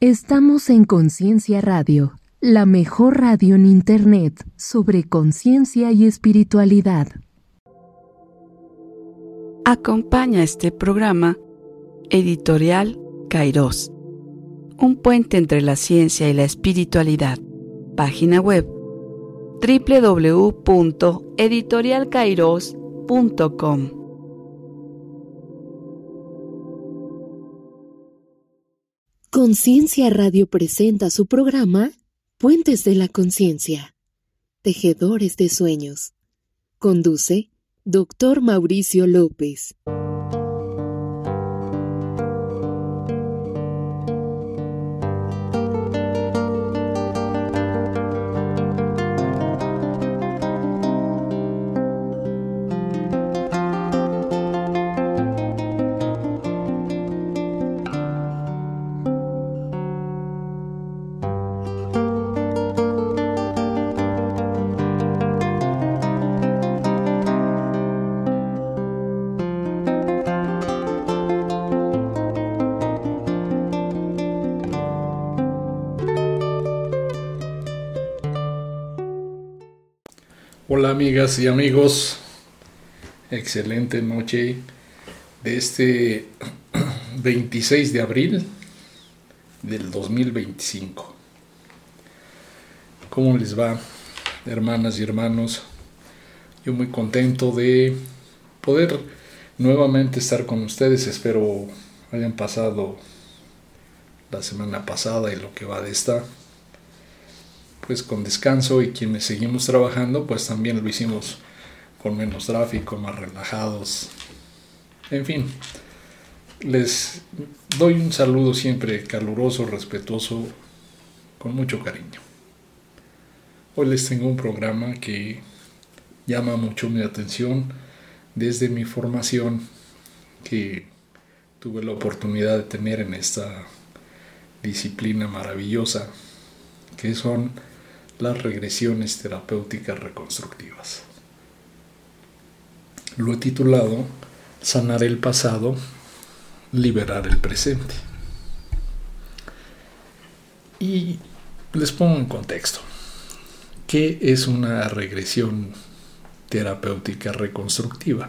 Estamos en Conciencia Radio, la mejor radio en Internet sobre conciencia y espiritualidad. Acompaña este programa Editorial Kairos, un puente entre la ciencia y la espiritualidad. Página web www.editorialkairos.com. Conciencia Radio presenta su programa Puentes de la Conciencia, Tejedores de Sueños. Conduce Dr. Mauricio López. Hola amigas y amigos, excelente noche de este 26 de abril del 2025. ¿Cómo les va, hermanas y hermanos? Yo muy contento de poder nuevamente estar con ustedes. Espero hayan pasado la semana pasada y lo que va de esta pues con descanso, y quienes seguimos trabajando pues también lo hicimos con menos tráfico, más relajados. En fin, les doy un saludo siempre caluroso, respetuoso, con mucho cariño. Hoy les tengo un programa que llama mucho mi atención desde mi formación que tuve la oportunidad de tener en esta disciplina maravillosa que son las regresiones terapéuticas reconstructivas. Lo he titulado Sanar el pasado, liberar el presente. Y les pongo en contexto. ¿Qué es una regresión terapéutica reconstructiva?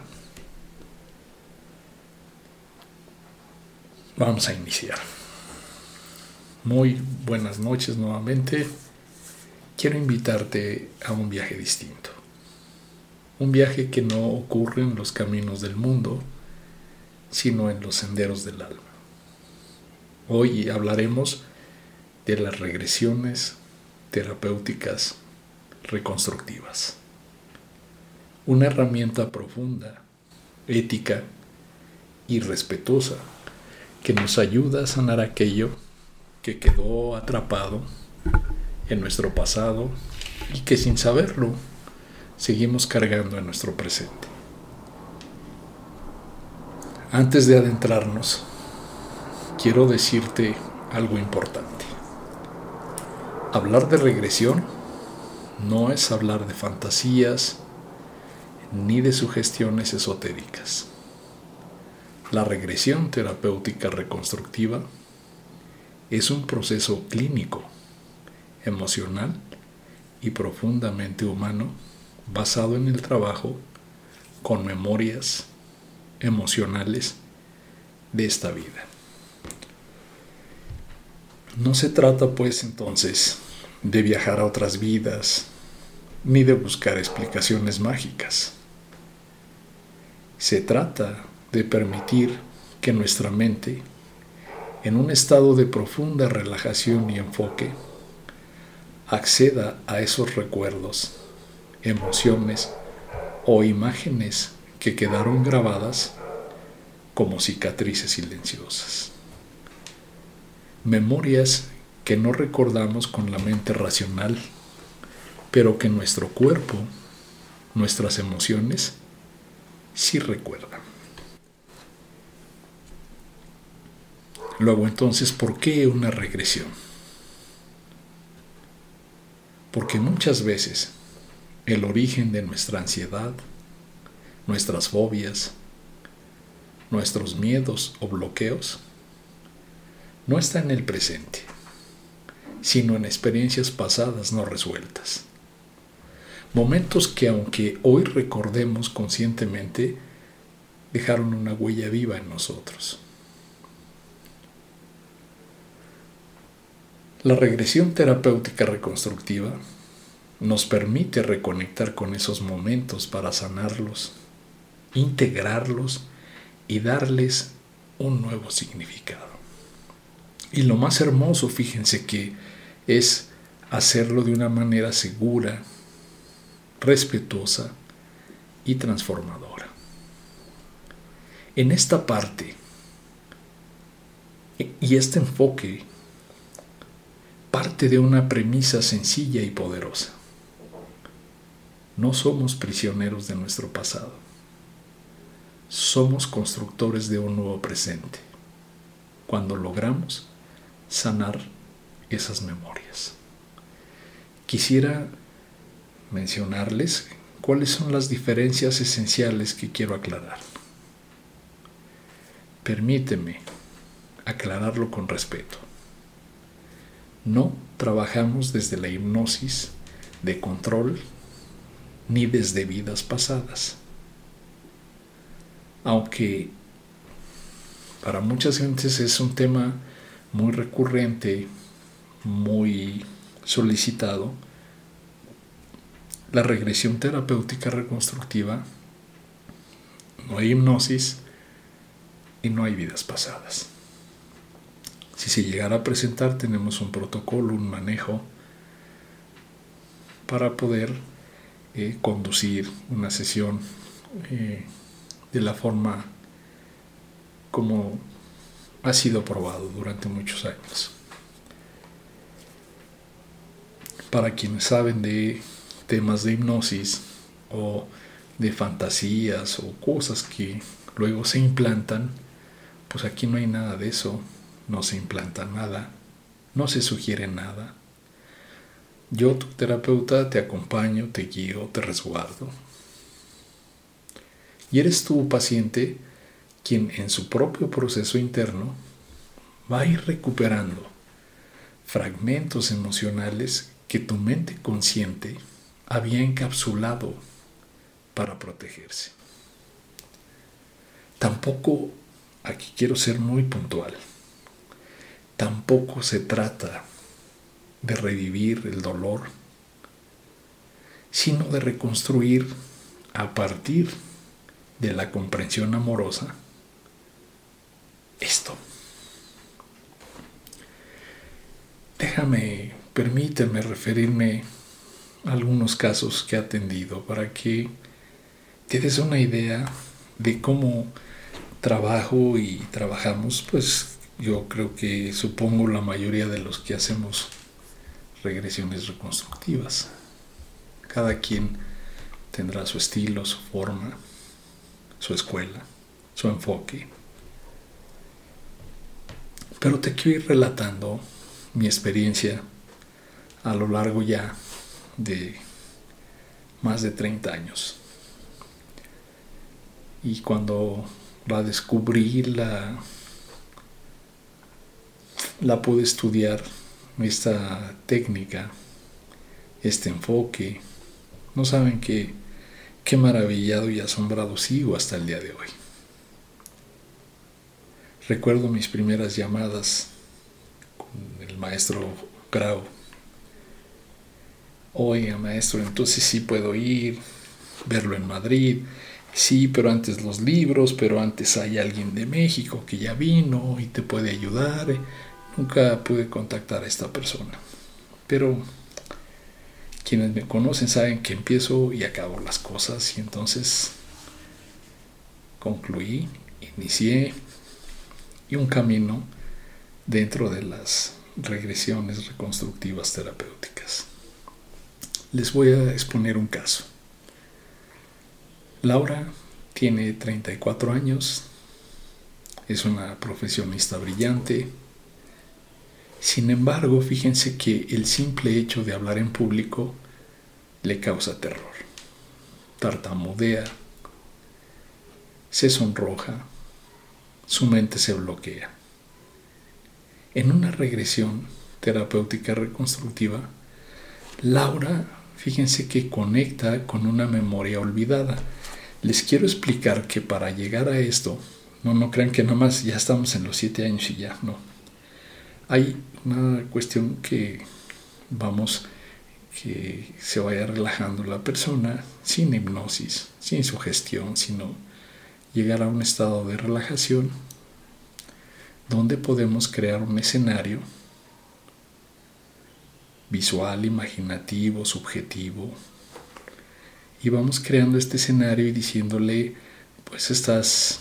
Vamos a iniciar. Muy buenas noches nuevamente. Quiero invitarte a un viaje distinto. Un viaje que no ocurre en los caminos del mundo, sino en los senderos del alma. Hoy hablaremos de las regresiones terapéuticas reconstructivas. Una herramienta profunda, ética y respetuosa que nos ayuda a sanar aquello que quedó atrapado en nuestro pasado y que sin saberlo seguimos cargando en nuestro presente. Antes de adentrarnos, quiero decirte algo importante. Hablar de regresión no es hablar de fantasías ni de sugestiones esotéricas. La regresión terapéutica reconstructiva es un proceso clínico, emocional y profundamente humano basado en el trabajo con memorias emocionales de esta vida. No se trata pues entonces de viajar a otras vidas ni de buscar explicaciones mágicas. Se trata de permitir que nuestra mente, en un estado de profunda relajación y enfoque, acceda a esos recuerdos, emociones o imágenes que quedaron grabadas como cicatrices silenciosas. Memorias que no recordamos con la mente racional, pero que nuestro cuerpo, nuestras emociones, sí recuerdan. Luego entonces, ¿por qué una regresión? Porque muchas veces el origen de nuestra ansiedad, nuestras fobias, nuestros miedos o bloqueos no está en el presente, sino en experiencias pasadas no resueltas. Momentos que, aunque hoy recordemos conscientemente, dejaron una huella viva en nosotros. La regresión terapéutica reconstructiva nos permite reconectar con esos momentos para sanarlos, integrarlos y darles un nuevo significado. Y lo más hermoso, fíjense, que es hacerlo de una manera segura, respetuosa y transformadora. En esta parte y este enfoque parte de una premisa sencilla y poderosa. No somos prisioneros de nuestro pasado. Somos constructores de un nuevo presente, cuando logramos sanar esas memorias. Quisiera mencionarles cuáles son las diferencias esenciales que quiero aclarar. Permíteme aclararlo con respeto. No trabajamos desde la hipnosis de control ni desde vidas pasadas. Aunque para muchas gentes es un tema muy recurrente, muy solicitado, la regresión terapéutica reconstructiva, no hay hipnosis y no hay vidas pasadas. Si se llegara a presentar, tenemos un protocolo, un manejo para poder conducir una sesión de la forma como ha sido probado durante muchos años. Para quienes saben de temas de hipnosis o de fantasías o cosas que luego se implantan, pues aquí no hay nada de eso, no se implanta nada, no se sugiere nada. Yo, tu terapeuta, te acompaño, te guío, te resguardo. Y eres tú, paciente, quien en su propio proceso interno va a ir recuperando fragmentos emocionales que tu mente consciente había encapsulado para protegerse. Tampoco, aquí quiero ser muy puntual, tampoco se trata de revivir el dolor, sino de reconstruir a partir de la comprensión amorosa esto. Permíteme referirme a algunos casos que he atendido para que te des una idea de cómo trabajo y trabajamos, pues yo creo que supongo la mayoría de los que hacemos regresiones reconstructivas. Cada quien tendrá su estilo, su forma, su escuela, su enfoque. Pero te quiero ir relatando mi experiencia a lo largo ya de más de 30 años. Y cuando la descubrí, la pude estudiar, esta técnica, este enfoque, no saben qué maravillado y asombrado sigo hasta el día de hoy. Recuerdo mis primeras llamadas con el maestro Grau. Oiga, maestro, entonces sí puedo ir, verlo en Madrid. Sí, pero antes los libros, pero antes hay alguien de México que ya vino y te puede ayudar. Nunca pude contactar a esta persona. Pero quienes me conocen saben que empiezo y acabo las cosas. Y entonces concluí, inicié y un camino dentro de las regresiones reconstructivas terapéuticas. Les voy a exponer un caso. Laura tiene 34 años, es una profesionista brillante. Sin embargo, fíjense que el simple hecho de hablar en público le causa terror. Tartamudea, se sonroja, su mente se bloquea. En una regresión terapéutica reconstructiva, Laura, fíjense que conecta con una memoria olvidada. Les quiero explicar que para llegar a esto, no crean que nada más ya estamos en los 7 años y ya, no. Hay una cuestión que se vaya relajando la persona sin hipnosis, sin sugestión, sino llegar a un estado de relajación donde podemos crear un escenario visual, imaginativo, subjetivo, y vamos creando este escenario y diciéndole, pues estás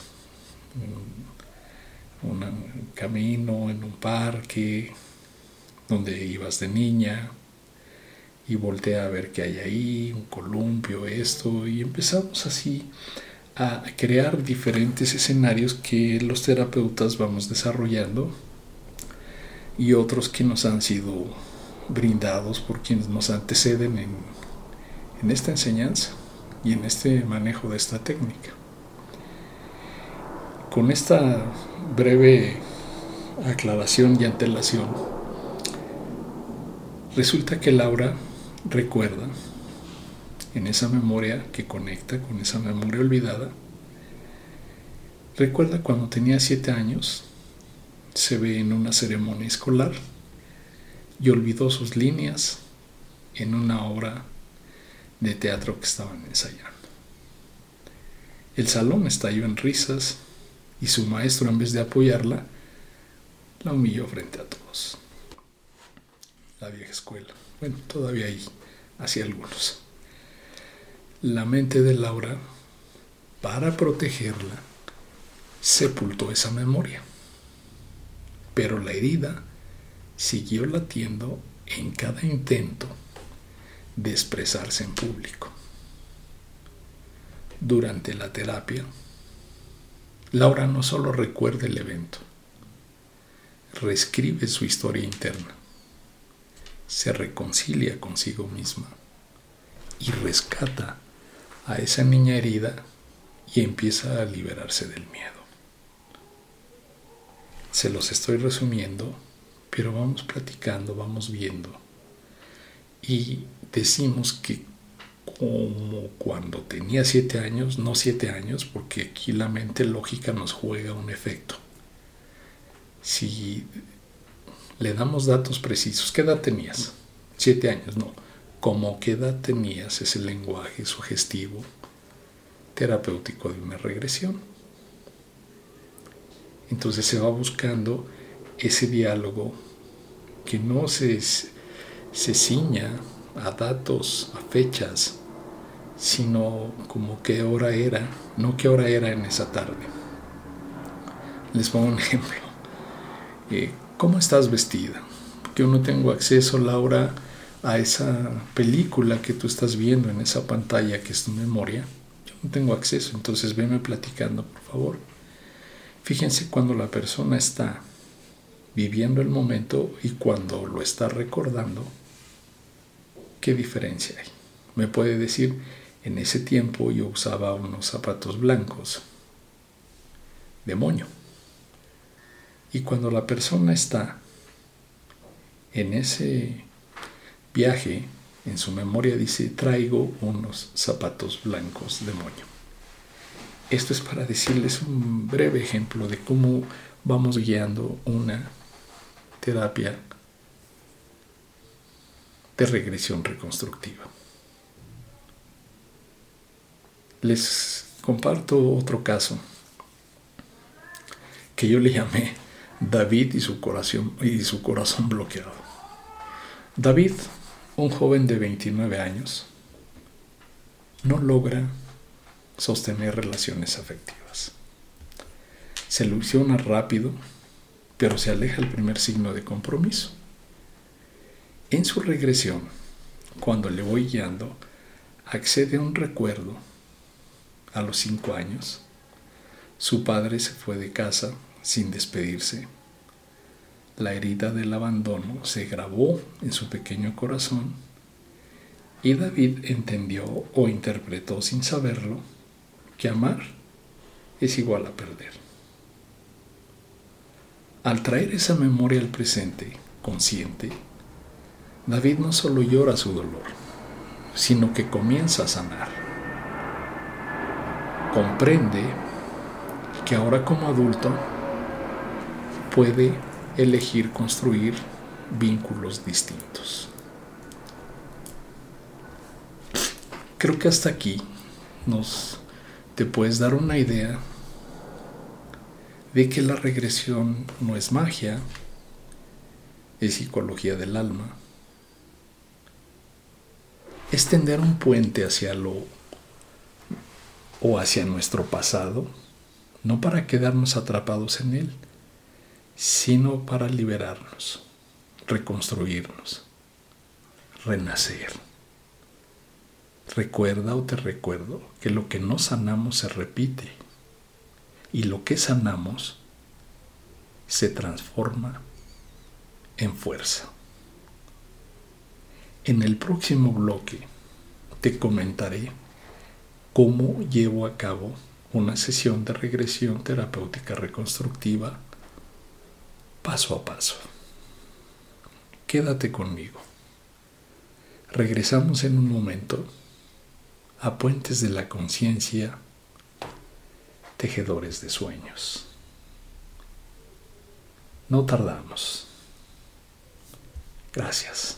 en un camino, en un parque donde ibas de niña, y voltea a ver qué hay ahí, un columpio, esto, y empezamos así a crear diferentes escenarios que los terapeutas vamos desarrollando y otros que nos han sido brindados por quienes nos anteceden en esta enseñanza y en este manejo de esta técnica. Con esta breve aclaración y antelación, resulta que Laura recuerda en esa memoria que conecta con esa memoria olvidada, recuerda cuando tenía 7 años, se ve en una ceremonia escolar y olvidó sus líneas en una obra de teatro que estaban ensayando. El salón estalló en risas y su maestro, en vez de apoyarla, la humilló frente a todos. La vieja escuela. Bueno, todavía hay así algunos. La mente de Laura, para protegerla, sepultó esa memoria. Pero la herida siguió latiendo en cada intento de expresarse en público. Durante la terapia, Laura no solo recuerda el evento, reescribe su historia interna, se reconcilia consigo misma y rescata a esa niña herida y empieza a liberarse del miedo. Se los estoy resumiendo, pero vamos platicando, vamos viendo y decimos que como cuando tenía 7 años, no 7 años, porque aquí la mente lógica nos juega un efecto. Si le damos datos precisos, ¿qué edad tenías? 7 años, no. ¿Cómo qué edad tenías? Es el lenguaje sugestivo terapéutico de una regresión. Entonces se va buscando ese diálogo que no se ciña a datos, a fechas, sino como qué hora era, no qué hora era en esa tarde. Les pongo un ejemplo. ¿Cómo estás vestida? Porque yo no tengo acceso, Laura, a esa película que tú estás viendo en esa pantalla que es tu memoria. Yo no tengo acceso, entonces veme platicando, por favor. Fíjense cuando la persona está viviendo el momento y cuando lo está recordando, ¿qué diferencia hay? Me puede decir, en ese tiempo yo usaba unos zapatos blancos de moño. Y cuando la persona está en ese viaje, en su memoria dice, traigo unos zapatos blancos de moño. Esto es para decirles un breve ejemplo de cómo vamos guiando una terapia de regresión reconstructiva. Les comparto otro caso que yo le llamé David y su corazón bloqueado. David, un joven de 29 años, no logra sostener relaciones afectivas. Se ilusiona rápido, pero se aleja el primer signo de compromiso. En su regresión, cuando le voy guiando, accede a un recuerdo. A los 5 años, su padre se fue de casa sin despedirse. La herida del abandono se grabó en su pequeño corazón y David entendió o interpretó sin saberlo que amar es igual a perder. Al traer esa memoria al presente, consciente, David no solo llora su dolor, sino que comienza a sanar. Comprende que ahora como adulto puede elegir construir vínculos distintos. Creo que hasta aquí te puedes dar una idea de que la regresión no es magia, es psicología del alma. Es tender un puente hacia hacia nuestro pasado, no para quedarnos atrapados en él, sino para liberarnos, reconstruirnos, renacer. Recuerda o te recuerdo que lo que no sanamos se repite y lo que sanamos se transforma en fuerza. En el próximo bloque te comentaré cómo llevo a cabo una sesión de regresión terapéutica reconstructiva paso a paso. Quédate conmigo. Regresamos en un momento a Puentes de la Conciencia, tejedores de sueños. No tardamos. Gracias.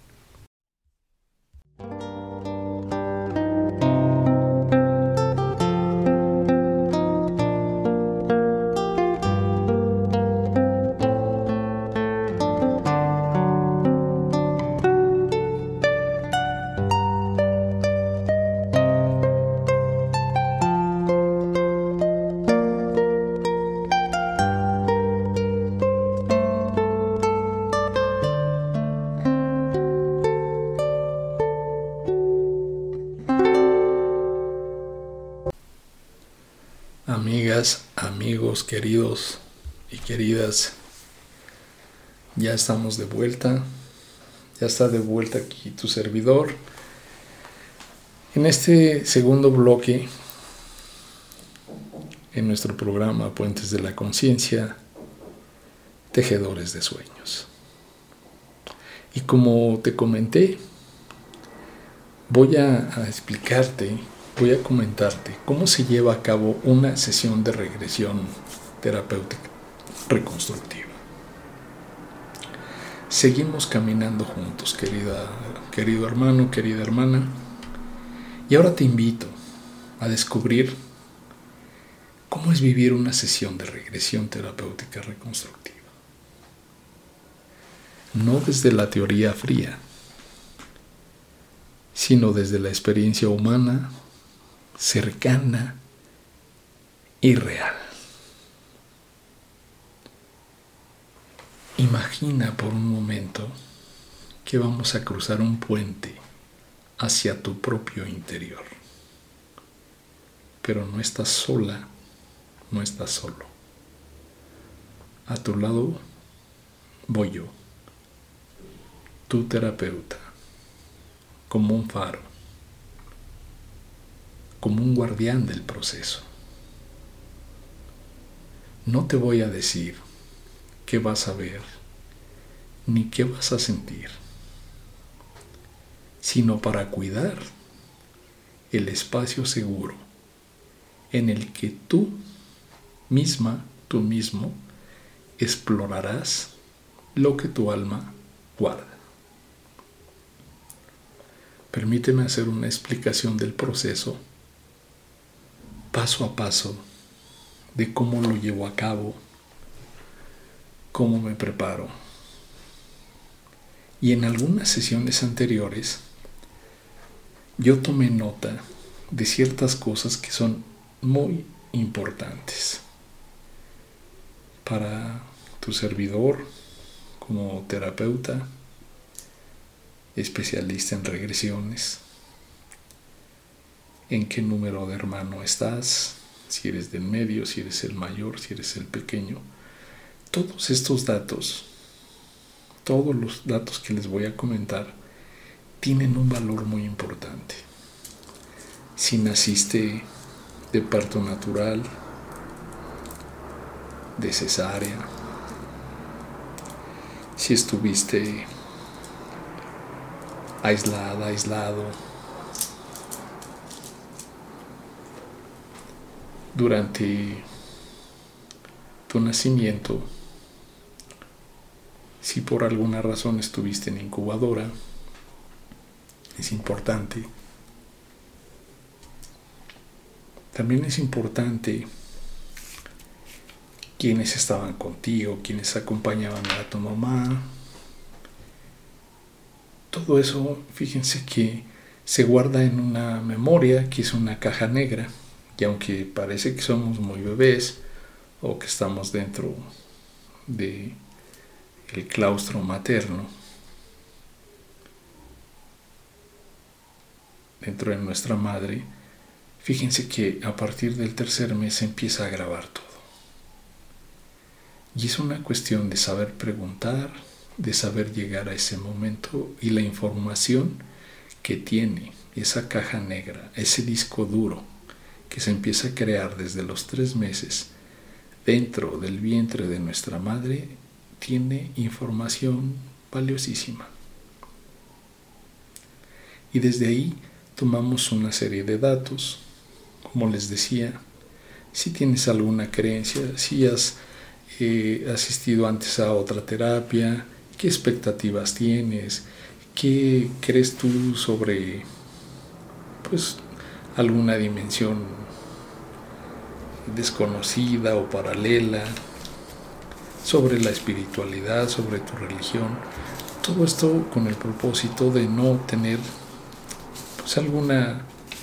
Amigas, amigos, queridos y queridas, ya estamos de vuelta. Ya está de vuelta aquí tu servidor. En este segundo bloque, en nuestro programa Puentes de la Conciencia, tejedores de sueños. Y como te comenté, voy a comentarte cómo se lleva a cabo una sesión de regresión terapéutica reconstructiva. Seguimos caminando juntos, querido hermano, querida hermana, y ahora te invito a descubrir cómo es vivir una sesión de regresión terapéutica reconstructiva. No desde la teoría fría, sino desde la experiencia humana, cercana y real. Imagina por un momento que vamos a cruzar un puente hacia tu propio interior. Pero no estás sola, no estás solo. A tu lado voy yo, tu terapeuta, como un faro, como un guardián del proceso. No te voy a decir qué vas a ver ni qué vas a sentir, sino para cuidar el espacio seguro en el que tú mismo, explorarás lo que tu alma guarda. Permíteme hacer una explicación del proceso paso a paso de cómo lo llevo a cabo, cómo me preparo. Y en algunas sesiones anteriores yo tomé nota de ciertas cosas que son muy importantes para tu servidor como terapeuta, especialista en regresiones, en qué número de hermano estás, si eres del medio, si eres el mayor, si eres el pequeño. Todos estos datos, todos los datos que les voy a comentar, tienen un valor muy importante. Si naciste de parto natural, de cesárea, si estuviste aislada, aislado durante tu nacimiento, si por alguna razón estuviste en incubadora, es importante. También es importante quiénes estaban contigo, quiénes acompañaban a tu mamá. Todo eso, fíjense que se guarda en una memoria que es una caja negra, y aunque parece que somos muy bebés o que estamos dentro de el claustro materno, dentro de nuestra madre, fíjense que a partir del tercer mes se empieza a grabar todo. Y es una cuestión de saber preguntar, de saber llegar a ese momento, y la información que tiene esa caja negra, ese disco duro que se empieza a crear desde los 3 meses dentro del vientre de nuestra madre, tiene información valiosísima. Y desde ahí tomamos una serie de datos. Como les decía, si tienes alguna creencia, si has asistido antes a otra terapia, qué expectativas tienes, qué crees tú sobre alguna dimensión desconocida o paralela, sobre la espiritualidad, sobre tu religión. Todo esto con el propósito de no tener alguna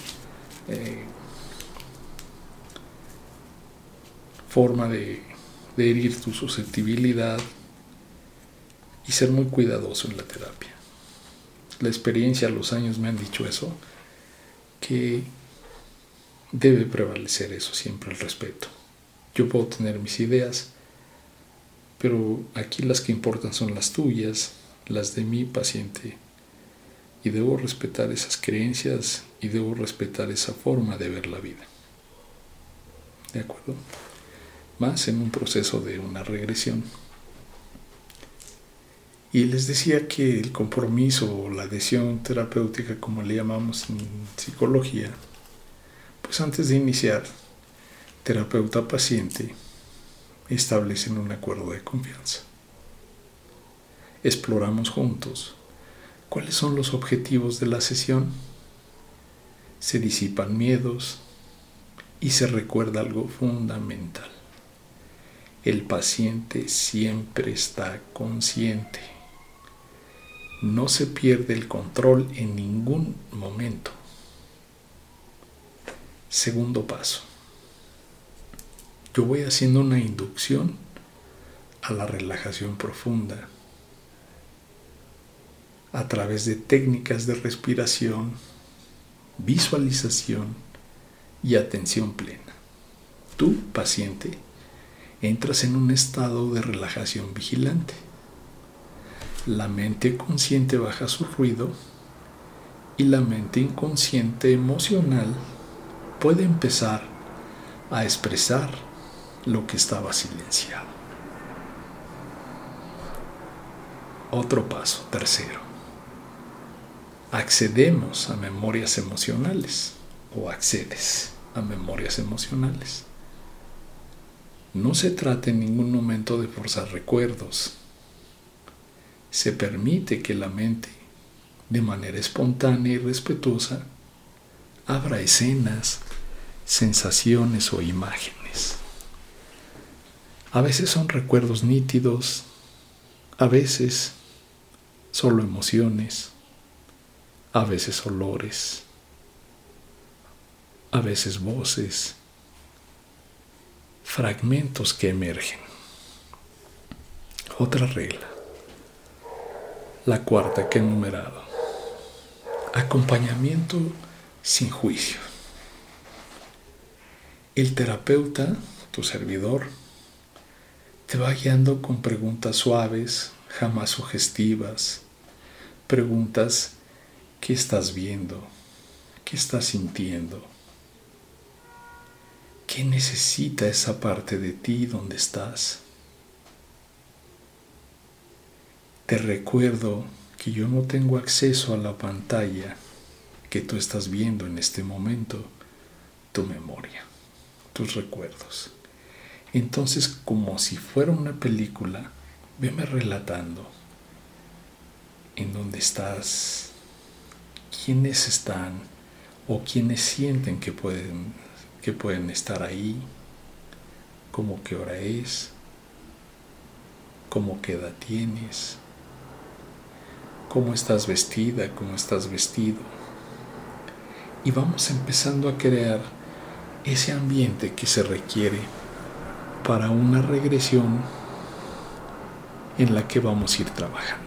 forma de herir tu susceptibilidad, y ser muy cuidadoso en la terapia. La experiencia, los años me han dicho eso, que debe prevalecer eso siempre, el respeto. Yo puedo tener mis ideas, pero aquí las que importan son las tuyas, las de mi paciente, y debo respetar esas creencias y debo respetar esa forma de ver la vida. ¿De acuerdo? Más en un proceso de una regresión. Y les decía que el compromiso o la adhesión terapéutica, como le llamamos en psicología, pues antes de iniciar, terapeuta-paciente establecen un acuerdo de confianza. Exploramos juntos cuáles son los objetivos de la sesión, se disipan miedos y se recuerda algo fundamental. El paciente siempre está consciente. No se pierde el control en ningún momento. Segundo paso. Yo voy haciendo una inducción a la relajación profunda a través de técnicas de respiración, visualización y atención plena. Tú, paciente, entras en un estado de relajación vigilante. La mente consciente baja su ruido y la mente inconsciente emocional puede empezar a expresar lo que estaba silenciado. Otro paso, tercero. Accedemos a memorias emocionales o accedes a memorias emocionales. No se trata en ningún momento de forzar recuerdos. Se permite que la mente, de manera espontánea y respetuosa, abra escenas, sensaciones o imágenes. A veces son recuerdos nítidos, a veces solo emociones, a veces olores, a veces voces, fragmentos que emergen. Otra regla, la cuarta que he enumerado: acompañamiento sin juicio. El terapeuta, tu servidor, te va guiando con preguntas suaves, jamás sugestivas, preguntas: ¿qué estás viendo? ¿Qué estás sintiendo? ¿Qué necesita esa parte de ti donde estás? Te recuerdo que yo no tengo acceso a la pantalla que tú estás viendo en este momento, tu memoria, tus recuerdos. Entonces, como si fuera una película, veme relatando en dónde estás, quiénes están o quiénes sienten que pueden estar ahí, cómo qué hora es, cómo qué edad tienes, cómo estás vestida, cómo estás vestido. Y vamos empezando a crear ese ambiente que se requiere para una regresión en la que vamos a ir trabajando.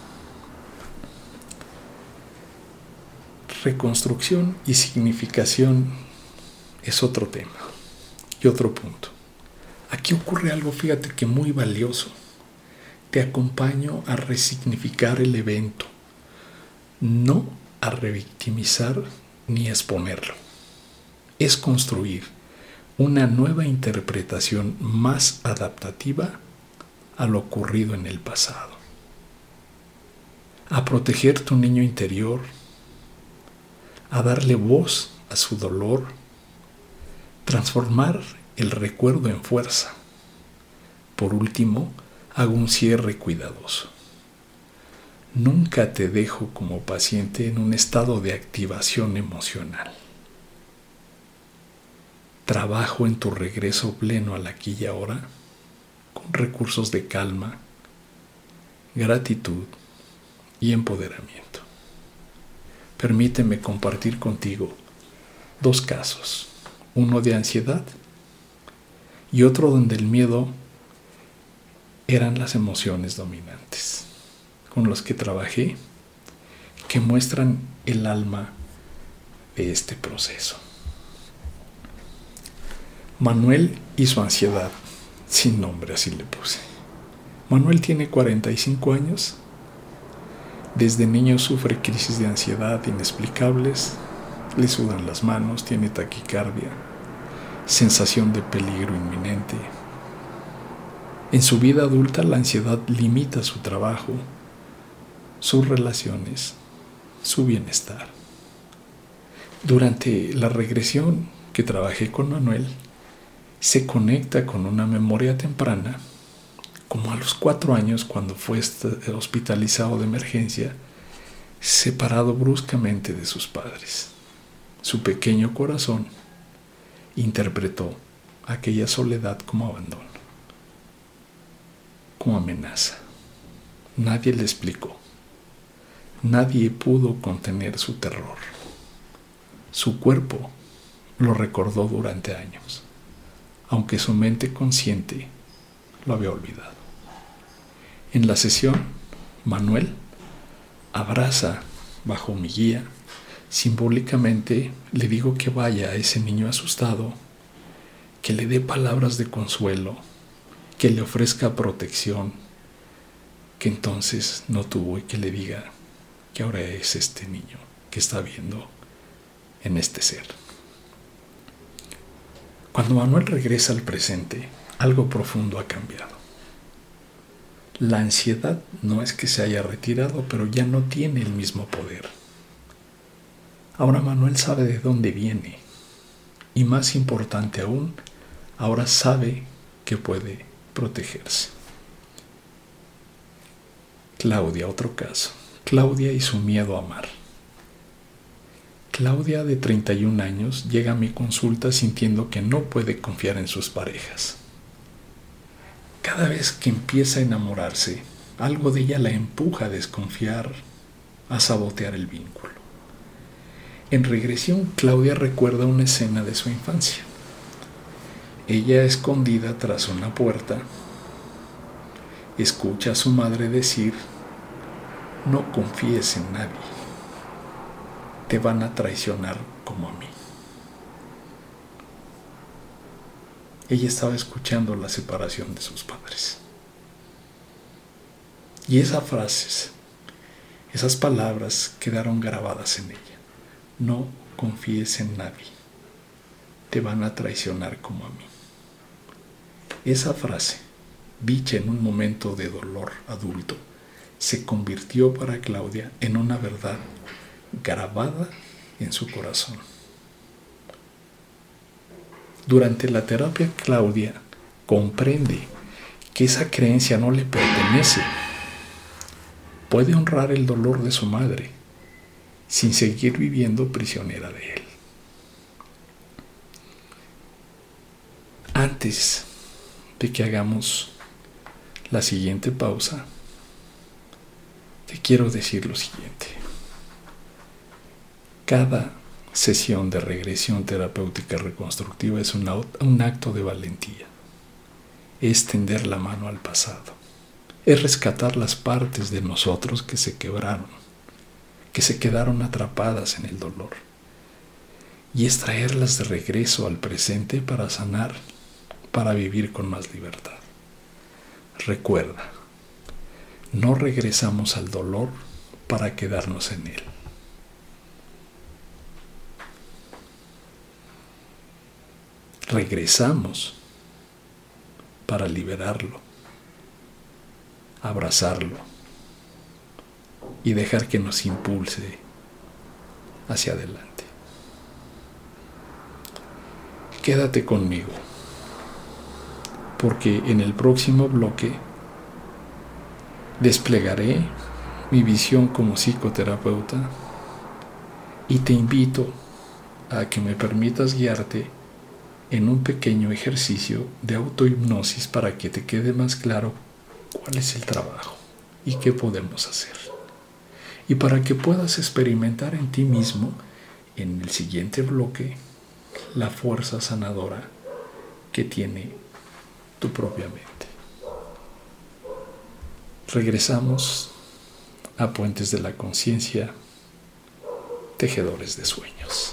Reconstrucción y significación es otro tema y otro punto. Aquí ocurre algo, fíjate que muy valioso. Te acompaño a resignificar el evento, no a revictimizar ni a exponerlo. Es construir una nueva interpretación más adaptativa a lo ocurrido en el pasado. A proteger tu niño interior, a darle voz a su dolor, transformar el recuerdo en fuerza. Por último, hago un cierre cuidadoso. Nunca te dejo como paciente en un estado de activación emocional. Trabajo en tu regreso pleno al aquí y ahora con recursos de calma, gratitud y empoderamiento. Permíteme compartir contigo 2 casos, uno de ansiedad y otro donde el miedo eran las emociones dominantes, con los que trabajé, que muestran el alma de este proceso. Manuel y su ansiedad, sin nombre, así le puse. Manuel tiene 45 años. Desde niño sufre crisis de ansiedad inexplicables, le sudan las manos, tiene taquicardia, sensación de peligro inminente. En su vida adulta la ansiedad limita su trabajo, sus relaciones, su bienestar. Durante la regresión que trabajé con Manuel, se conecta con una memoria temprana, como a los 4 años cuando fue hospitalizado de emergencia, separado bruscamente de sus padres. Su pequeño corazón interpretó aquella soledad como abandono, como amenaza. Nadie le explicó. Nadie pudo contener su terror. Su cuerpo lo recordó durante años, aunque su mente consciente lo había olvidado. En la sesión, Manuel abraza bajo mi guía. Simbólicamente le digo que vaya a ese niño asustado, que le dé palabras de consuelo, que le ofrezca protección, que entonces no tuvo, y que le diga que ahora es este niño que está viendo en este ser. Cuando Manuel regresa al presente, algo profundo ha cambiado. La ansiedad no es que se haya retirado, pero ya no tiene el mismo poder. Ahora Manuel sabe de dónde viene, y más importante aún, ahora sabe que puede protegerse. Claudia, otro caso. Claudia y su miedo a amar. Claudia, de 31 años, llega a mi consulta sintiendo que no puede confiar en sus parejas. Cada vez que empieza a enamorarse, algo de ella la empuja a desconfiar, a sabotear el vínculo. En regresión, Claudia recuerda una escena de su infancia. Ella, escondida tras una puerta, escucha a su madre decir: no confíes en nadie, te van a traicionar como a mí. Ella estaba escuchando la separación de sus padres. Y esas frases, esas palabras quedaron grabadas en ella. No confíes en nadie, te van a traicionar como a mí. Esa frase, dicha en un momento de dolor adulto, se convirtió para Claudia en una verdad grabada en su corazón. Durante la terapia, Claudia comprende que esa creencia no le pertenece. Puede honrar el dolor de su madre sin seguir viviendo prisionera de él. Antes de que hagamos la siguiente pausa, te quiero decir lo siguiente. Cada sesión de regresión terapéutica reconstructiva es un acto de valentía. Es tender la mano al pasado. Es rescatar las partes de nosotros que se quebraron, que se quedaron atrapadas en el dolor. Y es traerlas de regreso al presente para sanar, para vivir con más libertad. Recuerda, no regresamos al dolor para quedarnos en él. Regresamos para liberarlo, abrazarlo y dejar que nos impulse hacia adelante. Quédate conmigo, porque en el próximo bloque desplegaré mi visión como psicoterapeuta y te invito a que me permitas guiarte en un pequeño ejercicio de autohipnosis para que te quede más claro cuál es el trabajo y qué podemos hacer. Y para que puedas experimentar en ti mismo, en el siguiente bloque, la fuerza sanadora que tiene tu propia mente. Regresamos a Puentes de la Conciencia, tejedores de sueños.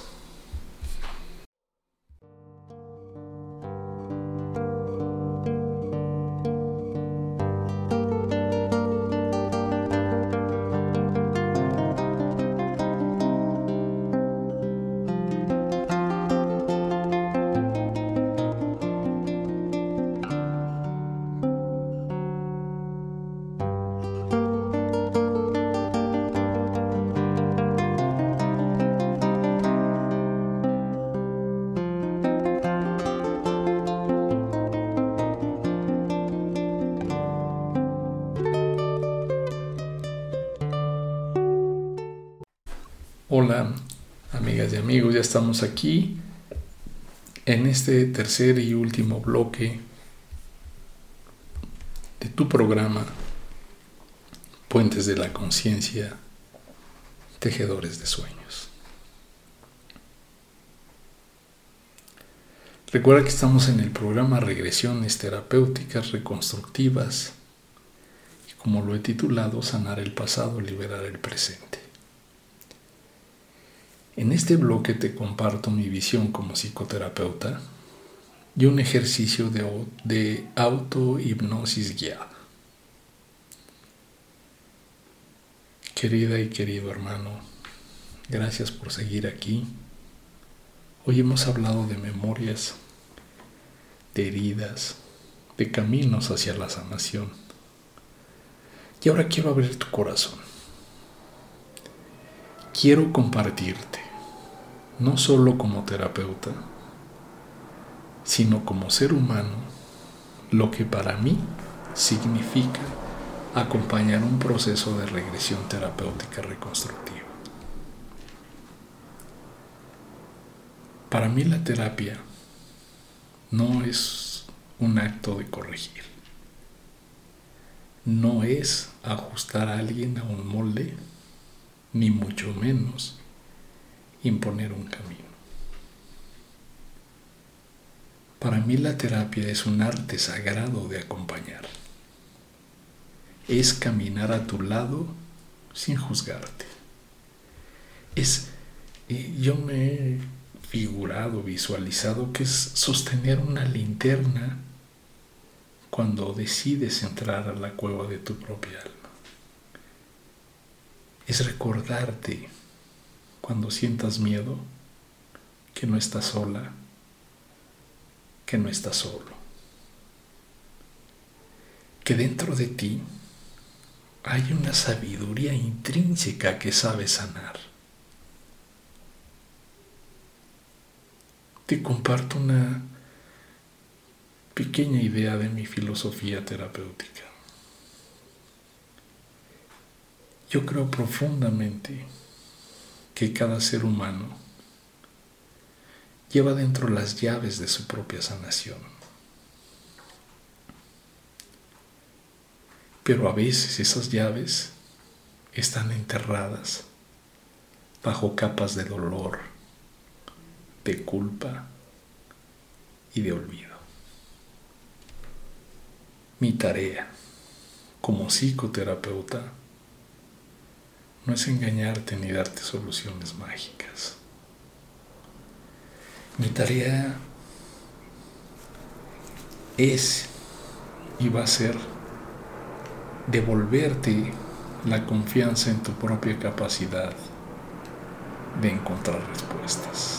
Hola, amigas y amigos, ya estamos aquí en este tercer y último bloque de tu programa Puentes de la Conciencia, tejedores de sueños. Recuerda que estamos en el programa Regresiones Terapéuticas Reconstructivas y, como lo he titulado, Sanar el pasado, liberar el presente. En este bloque te comparto mi visión como psicoterapeuta y un ejercicio de autohipnosis guiada. Querida y querido hermano, gracias por seguir aquí. Hoy hemos hablado de memorias, de heridas, de caminos hacia la sanación. Y ahora quiero abrir tu corazón. Quiero compartirte, no solo como terapeuta, sino como ser humano, lo que para mí significa acompañar un proceso de regresión terapéutica reconstructiva. Para mí la terapia no es un acto de corregir, no es ajustar a alguien a un molde, ni mucho menos imponer un camino. Para mí la terapia es un arte sagrado de acompañar. Es caminar a tu lado sin juzgarte. Yo me he figurado, visualizado que es sostener una linterna cuando decides entrar a la cueva de tu propia alma. Es recordarte cuando sientas miedo que no estás sola, que no estás solo. Que dentro de ti hay una sabiduría intrínseca que sabe sanar. Te comparto una pequeña idea de mi filosofía terapéutica. Yo creo profundamente que cada ser humano lleva dentro las llaves de su propia sanación. Pero a veces esas llaves están enterradas bajo capas de dolor, de culpa y de olvido. Mi tarea como psicoterapeuta no es engañarte ni darte soluciones mágicas. Mi tarea es y va a ser devolverte la confianza en tu propia capacidad de encontrar respuestas.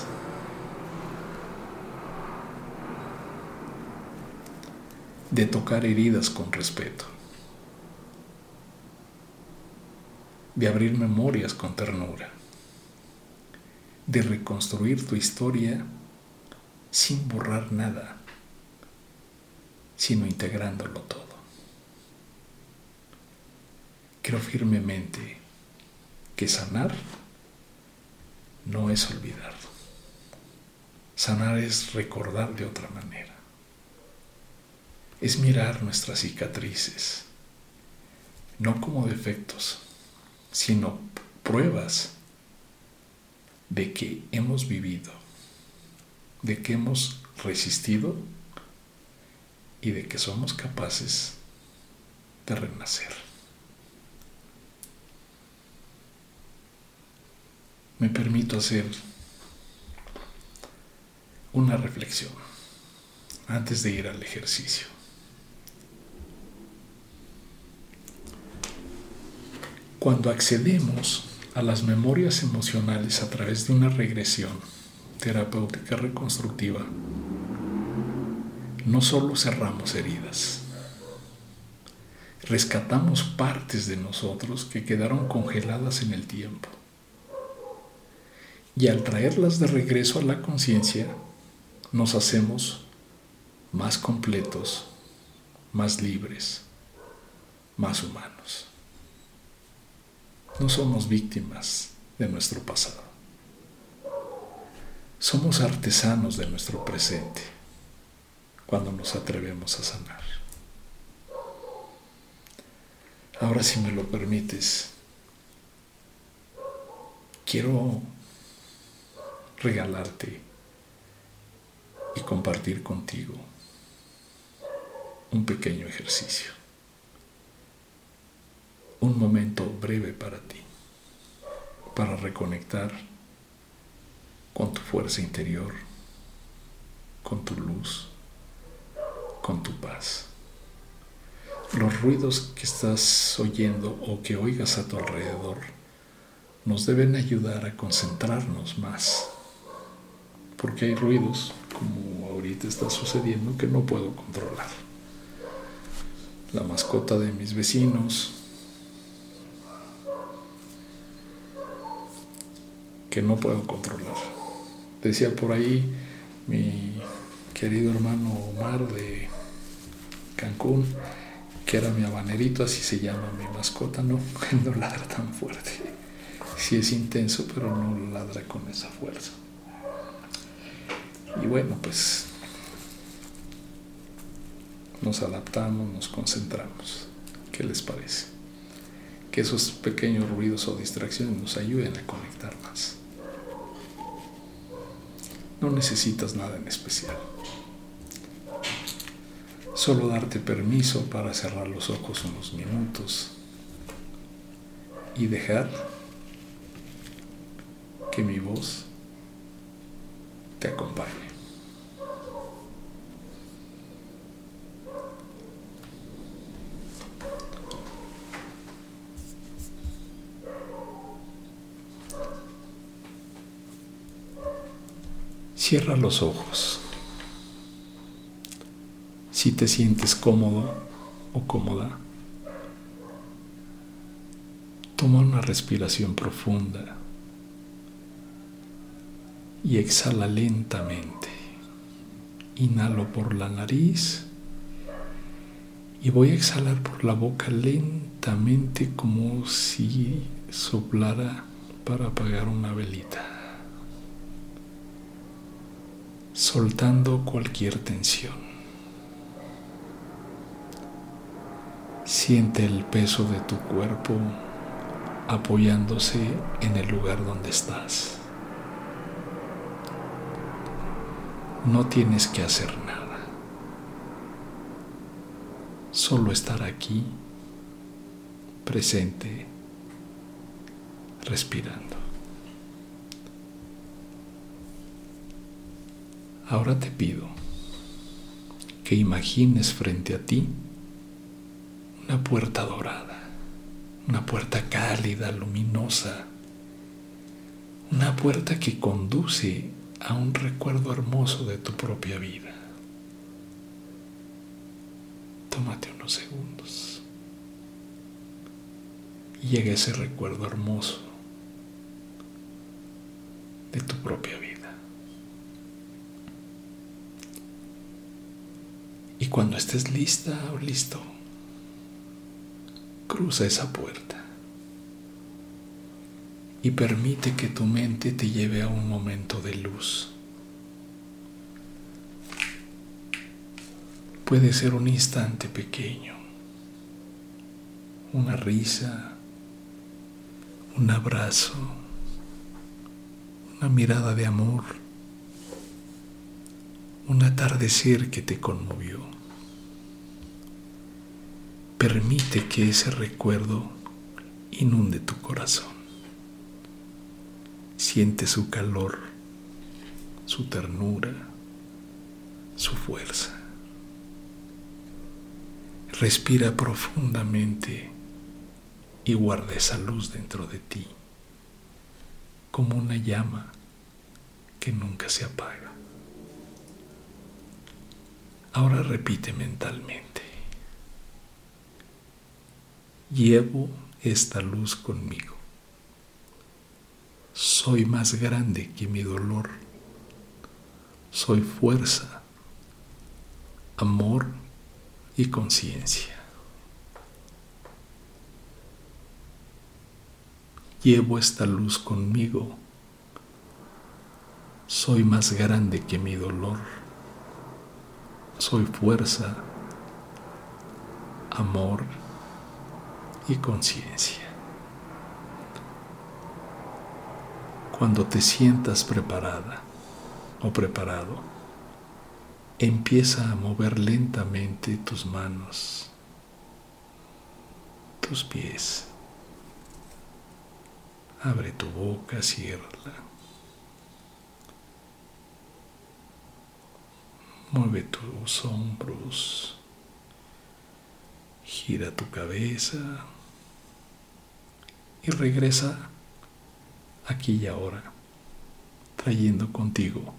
De tocar heridas con respeto. De abrir memorias con ternura, de reconstruir tu historia sin borrar nada, sino integrándolo todo. Creo firmemente que sanar no es olvidar. Sanar es recordar de otra manera. Es mirar nuestras cicatrices, no como defectos, sino pruebas de que hemos vivido, de que hemos resistido y de que somos capaces de renacer. Me permito hacer una reflexión antes de ir al ejercicio. Cuando accedemos a las memorias emocionales a través de una regresión terapéutica reconstructiva, no solo cerramos heridas, rescatamos partes de nosotros que quedaron congeladas en el tiempo. Y al traerlas de regreso a la conciencia, nos hacemos más completos, más libres, más humanos. No somos víctimas de nuestro pasado. Somos artesanos de nuestro presente cuando nos atrevemos a sanar. Ahora, si me lo permites, quiero regalarte y compartir contigo un pequeño ejercicio. Un momento breve para ti, para reconectar con tu fuerza interior, con tu luz, con tu paz. Los ruidos que estás oyendo o que oigas a tu alrededor nos deben ayudar a concentrarnos más, porque hay ruidos, como ahorita está sucediendo, que no puedo controlar. La mascota de mis vecinos, que no puedo controlar. Decía por ahí mi querido hermano Omar de Cancún, que era mi habanerito, así se llama mi mascota, no ladra tan fuerte. Sí es intenso, pero no ladra con esa fuerza. Y bueno, pues nos adaptamos, nos concentramos. ¿Qué les parece? Que esos pequeños ruidos o distracciones nos ayuden a conectar más. No necesitas nada en especial. Solo darte permiso para cerrar los ojos unos minutos y dejar que mi voz te acompañe. Cierra los ojos. Si te sientes cómodo o cómoda, Toma una respiración profunda y exhala lentamente. Inhalo por la nariz y voy a exhalar por la boca lentamente, como si soplara para apagar una velita, soltando cualquier tensión. Siente el peso de tu cuerpo apoyándose en el lugar donde estás. No tienes que hacer nada, solo estar aquí, presente, respirando. Ahora te pido que imagines frente a ti una puerta dorada, una puerta cálida, luminosa, una puerta que conduce a un recuerdo hermoso de tu propia vida. Tómate unos segundos y llega ese recuerdo hermoso de tu propia vida. Y cuando estés lista o listo, cruza esa puerta y permite que tu mente te lleve a un momento de luz. Puede ser un instante pequeño, una risa, un abrazo, una mirada de amor, un atardecer que te conmovió. Permite que ese recuerdo inunde tu corazón. Siente su calor, su ternura, su fuerza. Respira profundamente y guarda esa luz dentro de ti, como una llama que nunca se apaga. Ahora repite mentalmente: llevo esta luz conmigo. Soy más grande que mi dolor. Soy fuerza, amor y conciencia. Llevo esta luz conmigo. Soy más grande que mi dolor. Soy fuerza, amor y conciencia. Cuando te sientas preparada o preparado, empieza a mover lentamente tus manos, tus pies. Abre tu boca, ciérrala. Mueve tus hombros. Gira tu cabeza y regresa aquí y ahora, trayendo contigo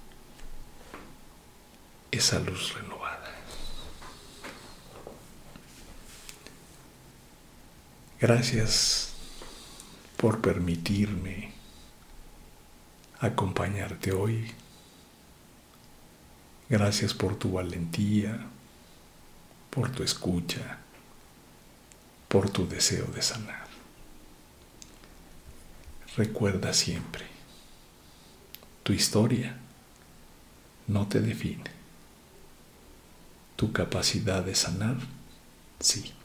esa luz renovada. Gracias por permitirme acompañarte hoy. Gracias por tu valentía, por tu escucha, por tu deseo de sanar. Recuerda siempre, tu historia no te define. Tu capacidad de sanar, sí.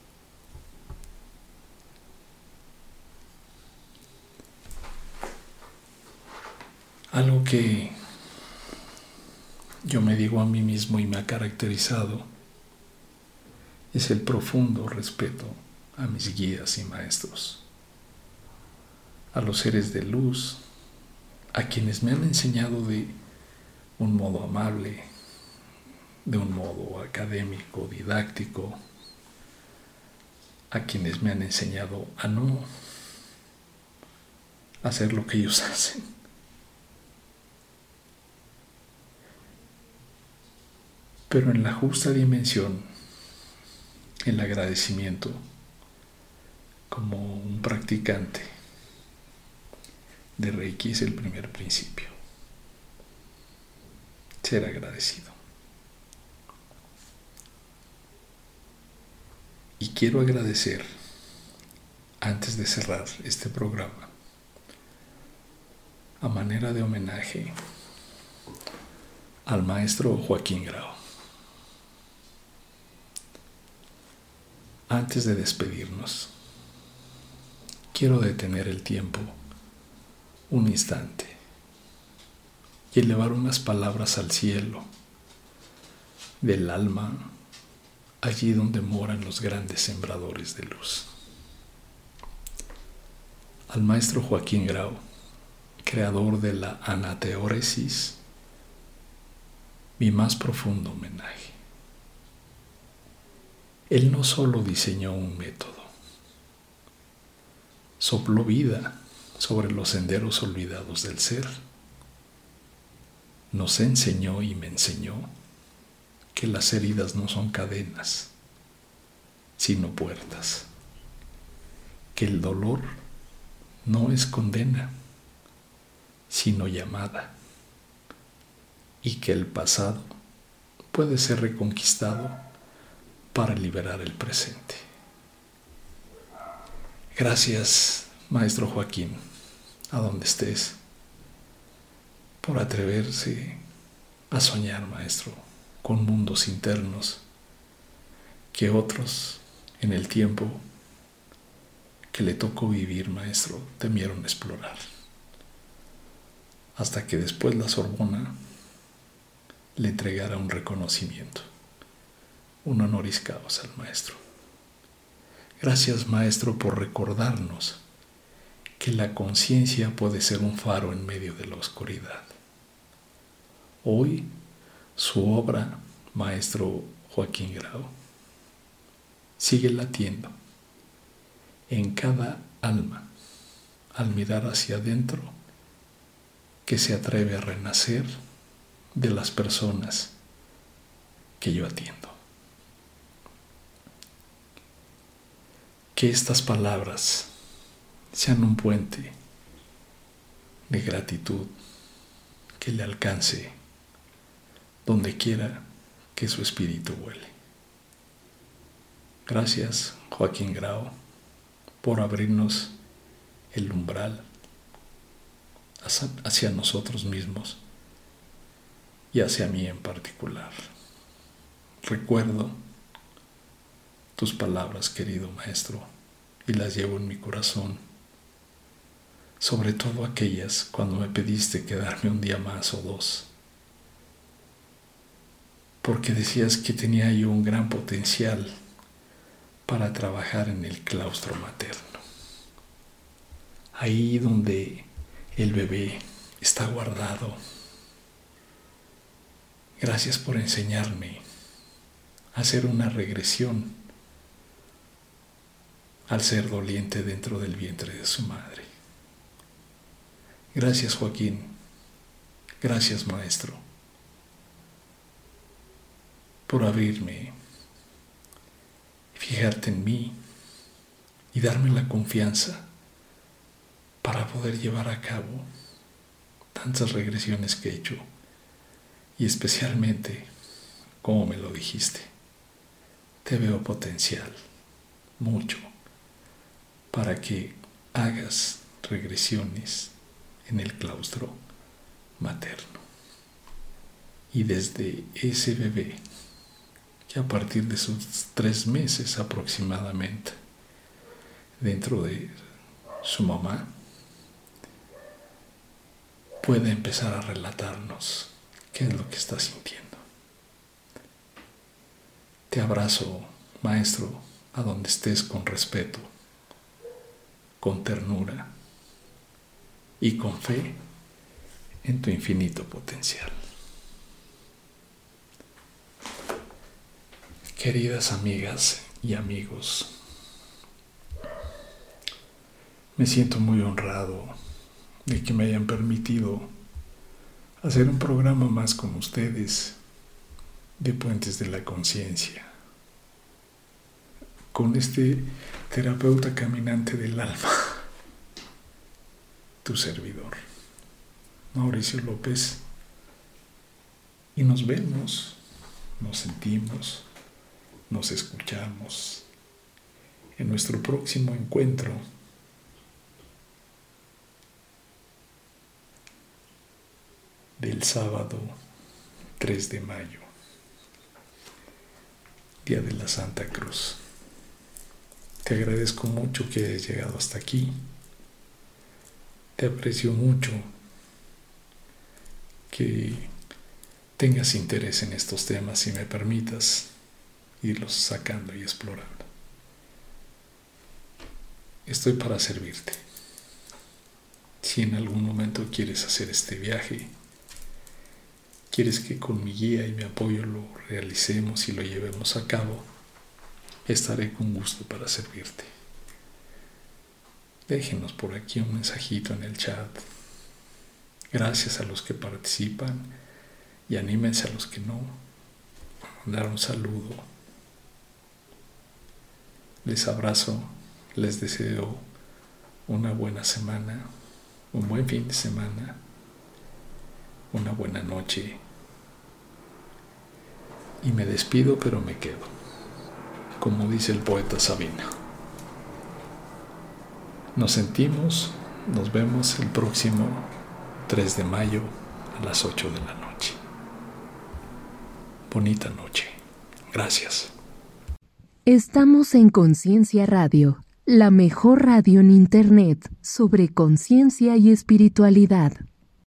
Algo que yo me digo a mí mismo y me ha caracterizado es el profundo respeto a mis guías y maestros, a los seres de luz, a quienes me han enseñado de un modo amable, de un modo académico, didáctico, a quienes me han enseñado a no hacer lo que ellos hacen. Pero en la justa dimensión, el agradecimiento como un practicante de Reiki es el primer principio. Ser agradecido. Y quiero agradecer, antes de cerrar este programa, a manera de homenaje al maestro Joaquín Grau. Antes de despedirnos, quiero detener el tiempo un instante y elevar unas palabras al cielo del alma, allí donde moran los grandes sembradores de luz. Al maestro Joaquín Grau, creador de la anateóresis, mi más profundo homenaje. Él no solo diseñó un método, sopló vida sobre los senderos olvidados del ser. Nos enseñó y me enseñó que las heridas no son cadenas, sino puertas, que el dolor no es condena, sino llamada, y que el pasado puede ser reconquistado para liberar el presente. Gracias, maestro Joaquín, a donde estés, por atreverse a soñar, maestro, con mundos internos que otros en el tiempo que le tocó vivir, maestro, temieron explorar. Hasta que después la Sorbona le entregara un reconocimiento, un honoris causa al maestro. Gracias, maestro, por recordarnos que la conciencia puede ser un faro en medio de la oscuridad. Hoy, su obra, maestro Joaquín Grau, sigue latiendo en cada alma al mirar hacia adentro, que se atreve a renacer de las personas que yo atiendo. Que estas palabras sean un puente de gratitud que le alcance donde quiera que su espíritu vuele. Gracias, Joaquín Grau, por abrirnos el umbral hacia nosotros mismos y hacia mí en particular. Recuerdo tus palabras, querido maestro, y las llevo en mi corazón, sobre todo aquellas cuando me pediste quedarme un día más o dos, porque decías que tenía yo un gran potencial para trabajar en el claustro materno, ahí donde el bebé está guardado. Gracias por enseñarme a hacer una regresión al ser doliente dentro del vientre de su madre. Gracias, Joaquín. Gracias, maestro, por abrirme, fijarte en mí y darme la confianza para poder llevar a cabo tantas regresiones que he hecho, y especialmente, como me lo dijiste, te veo potencial, mucho, para que hagas regresiones en el claustro materno. Y desde ese bebé, que a partir de sus 3 meses aproximadamente, dentro de su mamá, puede empezar a relatarnos qué es lo que está sintiendo. Te abrazo, maestro, a donde estés, con respeto, con ternura y con fe en tu infinito potencial. Queridas amigas y amigos, me siento muy honrado de que me hayan permitido hacer un programa más con ustedes de Puentes de la Conciencia, con este terapeuta caminante del alma, tu servidor, Mauricio López, y nos vemos, nos sentimos, nos escuchamos en nuestro próximo encuentro del sábado 3 de mayo, Día de la Santa Cruz. Te agradezco mucho que hayas llegado hasta aquí. Te aprecio mucho que tengas interés en estos temas y me permitas irlos sacando y explorando. Estoy para servirte. Si en algún momento quieres hacer este viaje, quieres que con mi guía y mi apoyo lo realicemos y lo llevemos a cabo, estaré con gusto para servirte. Déjenos por aquí un mensajito en el chat. Gracias a los que participan y anímense a los que no. Mandar un saludo. Les abrazo, les deseo una buena semana, un buen fin de semana, una buena noche. Y me despido, pero me quedo, como dice el poeta Sabina. Nos sentimos, nos vemos el próximo 3 de mayo a las 8 de la noche. Bonita noche. Gracias. Estamos en Conciencia Radio, la mejor radio en Internet sobre conciencia y espiritualidad.